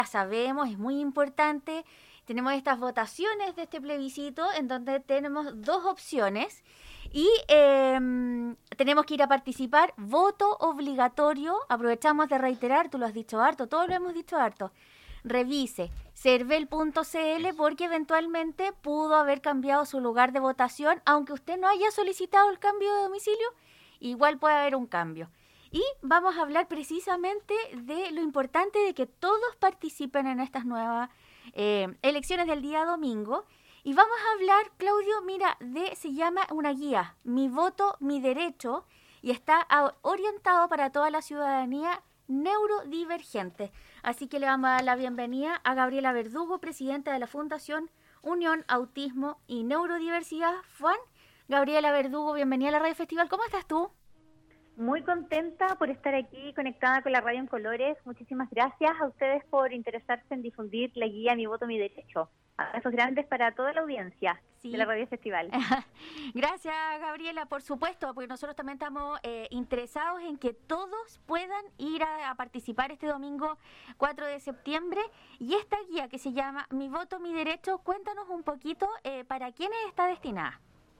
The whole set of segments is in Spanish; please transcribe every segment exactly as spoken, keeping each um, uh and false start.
sabemos, es muy importante. Tenemos estas votaciones de este plebiscito en donde tenemos dos opciones y eh, tenemos que ir a participar. Voto obligatorio. Aprovechamos de reiterar, tú lo has dicho harto, todos lo hemos dicho harto. Revise cervel punto c l porque eventualmente pudo haber cambiado su lugar de votación, aunque usted no haya solicitado el cambio de domicilio, igual puede haber un cambio. Y vamos a hablar precisamente de lo importante de que todos participen en estas nuevas eh, elecciones del día domingo. Y vamos a hablar, Claudio, mira, de se llama una guía, Mi voto, mi derecho, y está a, orientado para toda la ciudadanía neurodivergente. Así que le vamos a dar la bienvenida a Gabriela Verdugo, presidenta de la Fundación Unión Autismo y Neurodiversidad, F U A N. Gabriela Verdugo, bienvenida a la Radio Festival. ¿Cómo estás tú? Muy contenta por estar aquí conectada con la radio en colores. Muchísimas gracias a ustedes por interesarse en difundir la guía Mi voto, mi derecho. Abrazos grandes para toda la audiencia sí. de la Radio Festival. Gracias, Gabriela, por supuesto, porque nosotros también estamos eh, interesados en que todos puedan ir a, a participar este domingo cuatro de septiembre. Y esta guía que se llama Mi voto, mi derecho, cuéntanos un poquito eh, para quiénes está destinada.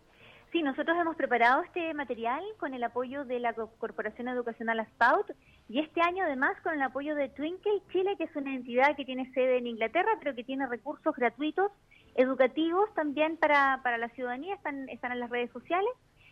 Sí, nosotros hemos preparado este material con el apoyo de la Corporación Educacional Aspaut y este año además con el apoyo de Twinkle Chile, que es una entidad que tiene sede en Inglaterra, pero que tiene recursos gratuitos, educativos también para, para la ciudadanía, están, están en las redes sociales.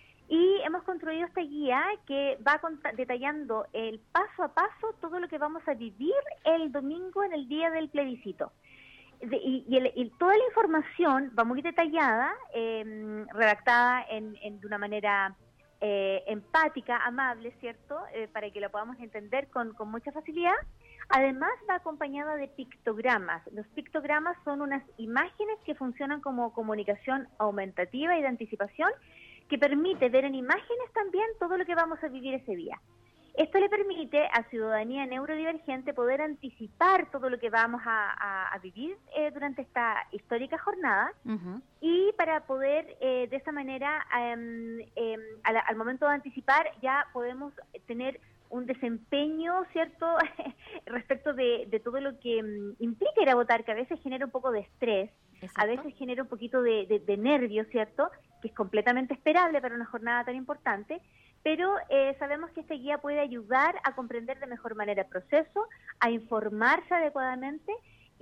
Y hemos construido esta guía que va detallando el paso a paso todo lo que vamos a vivir el domingo en el día del plebiscito. De, y, y, el, y toda la información va muy detallada, eh, redactada en, en, de una manera eh, empática, amable, ¿cierto? Eh, para que lo podamos entender con, con mucha facilidad. Además va acompañada de pictogramas. Los pictogramas son unas imágenes que funcionan como comunicación aumentativa y de anticipación, que permite ver en imágenes también todo lo que vamos a vivir ese día. Esto le permite a ciudadanía neurodivergente poder anticipar todo lo que vamos a, a, a vivir eh, durante esta histórica jornada uh-huh. y para poder eh, de esa manera eh, eh, al, al momento de anticipar ya podemos tener un desempeño, ¿cierto?, respecto de, de todo lo que um, implica ir a votar, que a veces genera un poco de estrés, Exacto. a veces genera un poquito de, de, de nervios, ¿cierto?, que es completamente esperable para una jornada tan importante. Pero eh, sabemos que esta guía puede ayudar a comprender de mejor manera el proceso, a informarse adecuadamente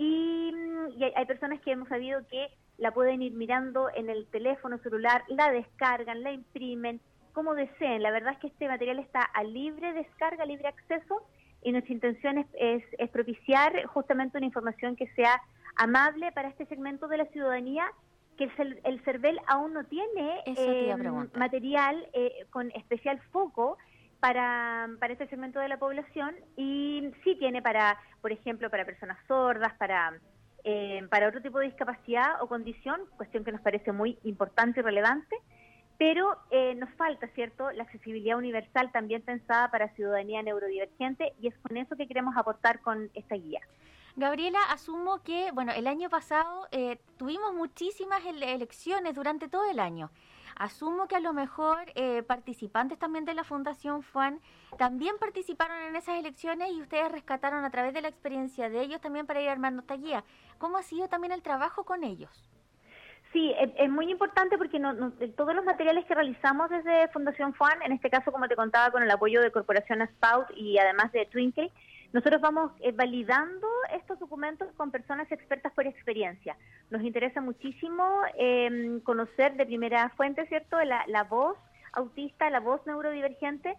y, y hay, hay personas que hemos sabido que la pueden ir mirando en el teléfono celular, la descargan, la imprimen, como deseen. La verdad es que este material está a libre descarga, libre acceso y nuestra intención es, es, es propiciar justamente una información que sea amable para este segmento de la ciudadanía, que el, el CERVEL aún no tiene eh, material eh, con especial foco para, para este segmento de la población y sí tiene para, por ejemplo, para personas sordas, para, eh, para otro tipo de discapacidad o condición, cuestión que nos parece muy importante y relevante, pero eh, nos falta, ¿cierto?, la accesibilidad universal también pensada para ciudadanía neurodivergente y es con eso que queremos aportar con esta guía. Gabriela, asumo que, bueno, el año pasado eh, tuvimos muchísimas ele- elecciones durante todo el año. Asumo que a lo mejor eh, participantes también de la Fundación F U A N también participaron en esas elecciones y ustedes rescataron a través de la experiencia de ellos también para ir armando esta guía. ¿Cómo ha sido también el trabajo con ellos? Sí, es, es muy importante porque no, no, todos los materiales que realizamos desde Fundación F U A N, en este caso, como te contaba, con el apoyo de Corporación Aspaut y además de Twinkle, nosotros vamos eh, validando estos documentos con personas expertas por experiencia. Nos interesa muchísimo eh, conocer de primera fuente, ¿cierto?, la, la voz autista, la voz neurodivergente,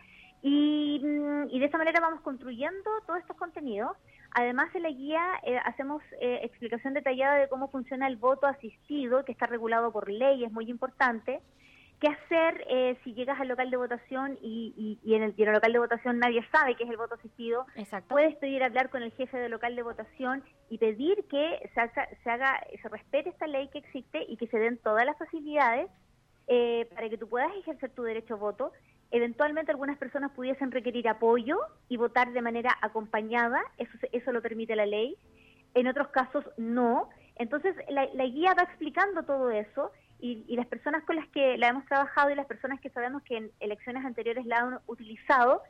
y, y de esa manera vamos construyendo todos estos contenidos. Además, en la guía eh, hacemos eh, explicación detallada de cómo funciona el voto asistido, que está regulado por ley, es muy importante. ¿Qué hacer eh, si llegas al local de votación y, y, y, en el, y en el local de votación nadie sabe qué es el voto asistido? Exacto. Puedes pedir hablar con el jefe del local de votación y pedir que se haga, se, haga, se respete esta ley que existe y que se den todas las facilidades eh, para que tú puedas ejercer tu derecho a voto. Eventualmente algunas personas pudiesen requerir apoyo y votar de manera acompañada, eso, eso lo permite la ley. En otros casos no. Entonces la, la guía va explicando todo eso. Y, y las personas con las que la hemos trabajado y las personas que sabemos que en elecciones anteriores la han utilizado,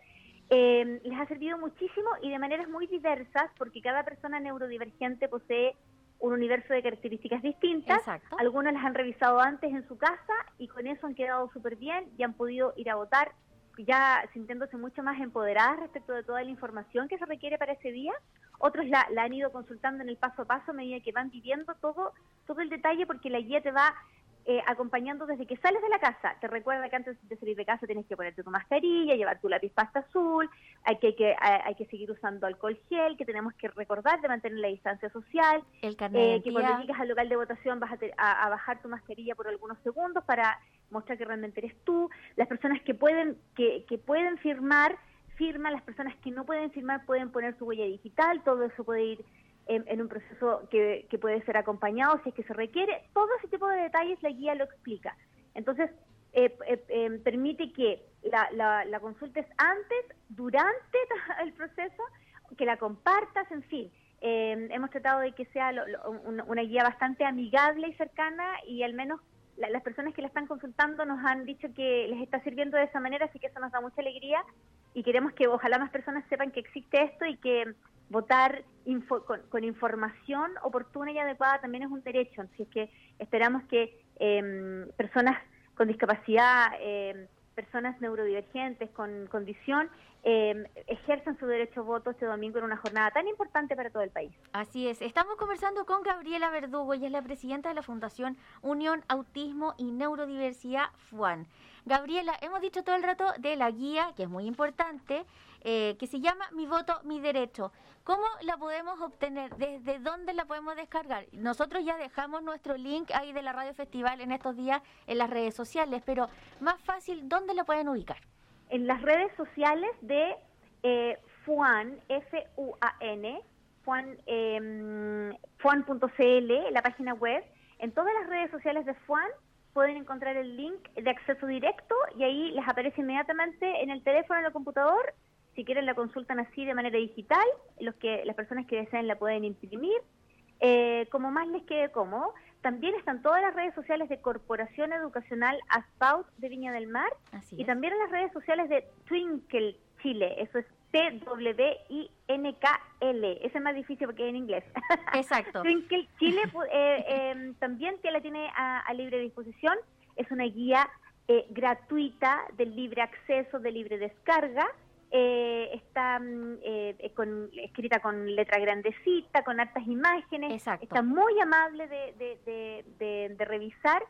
Eh, les ha servido muchísimo y de maneras muy diversas, porque cada persona neurodivergente posee un universo de características distintas. Exacto. Algunos las han revisado antes en su casa y con eso han quedado súper bien y han podido ir a votar ya sintiéndose mucho más empoderadas respecto de toda la información que se requiere para ese día. Otros la, la han ido consultando en el paso a paso a medida que van viviendo todo, todo el detalle, porque la guía te va eh, acompañando desde que sales de la casa. Te recuerda que antes de salir de casa tienes que ponerte tu mascarilla, llevar tu lápiz pasta azul, hay que, que, hay, hay que seguir usando alcohol gel, que tenemos que recordar de mantener la distancia social, el carnet eh, que cuando llegas al local de votación vas a, te, a, a bajar tu mascarilla por algunos segundos para mostrar que realmente eres tú. Las personas que pueden que, que pueden firmar, firman. Las personas que no pueden firmar pueden poner su huella digital. Todo eso puede ir en, en un proceso que, que puede ser acompañado si es que se requiere. Todo ese tipo de detalles la guía lo explica. Entonces, eh, eh, eh, permite que la, la, la consultes antes, durante el proceso, que la compartas, en fin. Eh, hemos tratado de que sea lo, lo, una, una guía bastante amigable y cercana, y al menos la, las personas que la están consultando nos han dicho que les está sirviendo de esa manera, así que eso nos da mucha alegría y queremos que ojalá más personas sepan que existe esto y que votar info, con, con información oportuna y adecuada también es un derecho. Así es que esperamos que eh, personas con discapacidad, eh, personas neurodivergentes con condición, eh, ejerzan su derecho a voto este domingo en una jornada tan importante para todo el país. Así es. Estamos conversando con Gabriela Verdugo, ella es la presidenta de la Fundación Unión Autismo y Neurodiversidad FUAN. Gabriela, hemos dicho todo el rato de la guía, que es muy importante, eh, que se llama Mi Voto, Mi Derecho. ¿Cómo la podemos obtener? ¿Desde dónde la podemos descargar? Nosotros ya dejamos nuestro link ahí de la Radio Festival en estos días en las redes sociales, pero más fácil, ¿dónde la pueden ubicar? En las redes sociales de eh, FUAN, F U A N, FUAN, eh, fuan punto c l, la página web. En todas las redes sociales de FUAN pueden encontrar el link de acceso directo y ahí les aparece inmediatamente en el teléfono o en el computador. Si quieren la consultan así de manera digital, los que las personas que deseen la pueden imprimir, eh, como más les quede cómodo. También están todas las redes sociales de Corporación Educacional ASPAUT de Viña del Mar. Así y es. también en las redes sociales de Twinkle Chile, eso es T W I N K L, ese es más difícil porque es en inglés. Exacto. Twinkle Chile eh, eh, también, que la tiene a, a libre disposición, es una guía eh, gratuita, de libre acceso, de libre descarga. Eh, está eh, con, escrita con letra grandecita, con hartas imágenes. Exacto. Está muy amable de, de, de, de, de revisar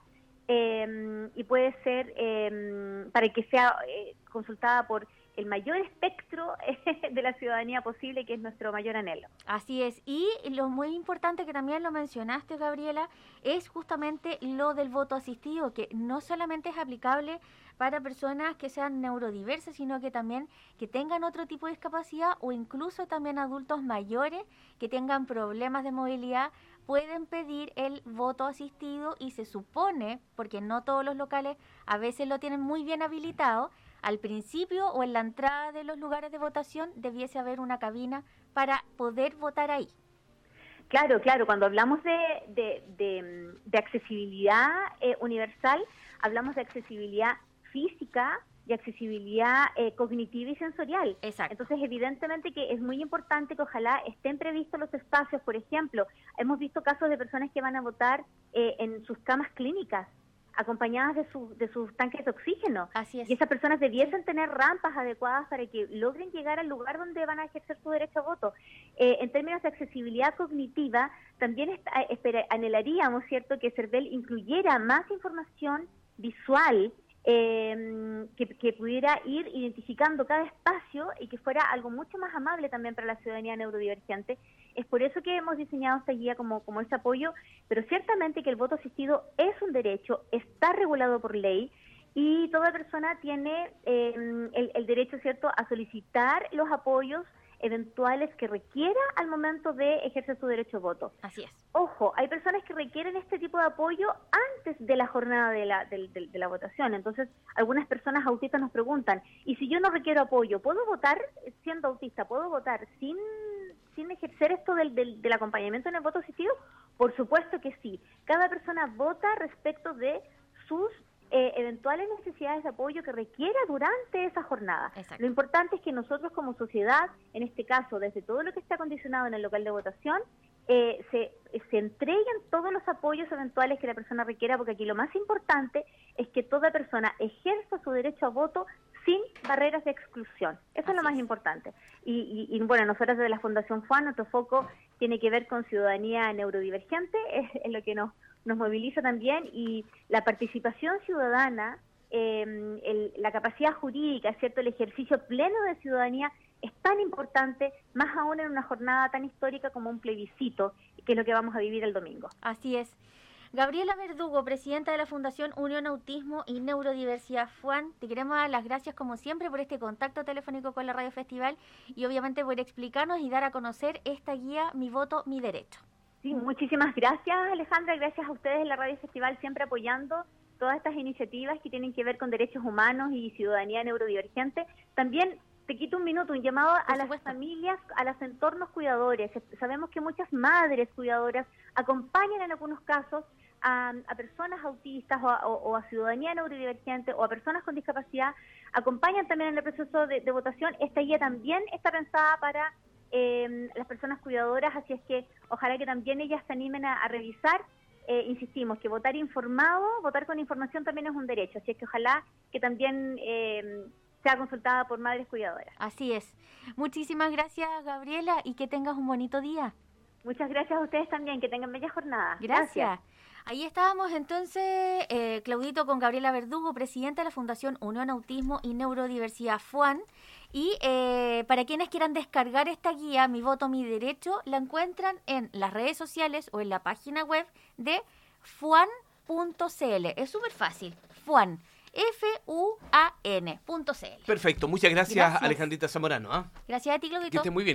eh, y puede ser eh, para que sea eh, consultada por el mayor espectro eh, de la ciudadanía posible, que es nuestro mayor anhelo. Así es, y lo muy importante que también lo mencionaste, Gabriela, es justamente lo del voto asistido, que no solamente es aplicable para personas que sean neurodiversas, sino que también que tengan otro tipo de discapacidad o incluso también adultos mayores que tengan problemas de movilidad pueden pedir el voto asistido y se supone, porque no todos los locales a veces lo tienen muy bien habilitado, al principio o en la entrada de los lugares de votación debiese haber una cabina para poder votar ahí. Claro, claro, cuando hablamos de, de, de, de accesibilidad eh, universal, hablamos de accesibilidad física y accesibilidad eh, cognitiva y sensorial. Exacto. Entonces, evidentemente que es muy importante que ojalá estén previstos los espacios. Por ejemplo, hemos visto casos de personas que van a votar eh, en sus camas clínicas, acompañadas de, su, de sus tanques de oxígeno. Así es. Y esas personas debiesen tener rampas adecuadas para que logren llegar al lugar donde van a ejercer su derecho a voto. Eh, en términos de accesibilidad cognitiva, también está, espera, anhelaríamos, ¿cierto?, que CERVEL incluyera más información visual eh, que, que pudiera ir identificando cada espacio y que fuera algo mucho más amable también para la ciudadanía neurodivergente. Es por eso que hemos diseñado esta guía como, como ese apoyo, pero ciertamente que el voto asistido es un derecho, está regulado por ley y toda persona tiene eh, el, el derecho, ¿cierto?, a solicitar los apoyos eventuales que requiera al momento de ejercer su derecho a voto. Así es. Ojo, hay personas que requieren este tipo de apoyo antes de la jornada de la, de, de, de la votación. Entonces, algunas personas autistas nos preguntan, ¿y si yo no requiero apoyo, puedo votar siendo autista? ¿Puedo votar sin, sin ejercer esto del, del, del acompañamiento en el voto asistido? Por supuesto que sí. Cada persona vota respecto de sus eh, eventuales necesidades de apoyo que requiera durante esa jornada. Exacto. Lo importante es que nosotros como sociedad, en este caso, desde todo lo que está condicionado en el local de votación, eh, se, se entreguen todos los apoyos eventuales que la persona requiera, porque aquí lo más importante es que toda persona ejerza su derecho a voto sin barreras de exclusión. Eso Así es lo más es. importante. Y, y, y bueno, nosotros desde la Fundación F U A N, nuestro foco tiene que ver con ciudadanía neurodivergente, es, es lo que nos, nos moviliza también, y la participación ciudadana, eh, el, la capacidad jurídica, ¿cierto?, el ejercicio pleno de ciudadanía es tan importante, más aún en una jornada tan histórica como un plebiscito, que es lo que vamos a vivir el domingo. Así es. Gabriela Verdugo, presidenta de la Fundación Unión Autismo y Neurodiversidad F U A N, te queremos dar las gracias como siempre por este contacto telefónico con la Radio Festival y obviamente por explicarnos y dar a conocer esta guía Mi Voto, Mi Derecho. Sí, muchísimas gracias, Alejandra, gracias a ustedes en la Radio Festival siempre apoyando todas estas iniciativas que tienen que ver con derechos humanos y ciudadanía neurodivergente. También te quito un minuto, un llamado a las familias, a los entornos cuidadores. Sabemos que muchas madres cuidadoras acompañan en algunos casos a, a personas autistas o a, o, o a ciudadanía neurodivergente o a personas con discapacidad, acompañan también en el proceso de, de votación. Esta guía también está pensada para eh, las personas cuidadoras, así es que ojalá que también ellas se animen a, a revisar. Eh, insistimos que votar informado, votar con información también es un derecho, así es que ojalá que también eh, sea consultada por madres cuidadoras. Así es. Muchísimas gracias, Gabriela, y que tengas un bonito día. Muchas gracias a ustedes también, que tengan bella jornada. Gracias. Gracias. Ahí estábamos entonces, eh, Claudito, con Gabriela Verdugo, presidenta de la Fundación Unión Autismo y Neurodiversidad F U A N. Y eh, para quienes quieran descargar esta guía, Mi Voto, Mi Derecho, la encuentran en las redes sociales o en la página web de fuan punto c l. Es súper fácil, F U A N. F U A N punto C L. Perfecto, muchas gracias, gracias. Alejandrita Zamorano. ¿eh? Gracias a ti, Claudito. Que esté muy bien.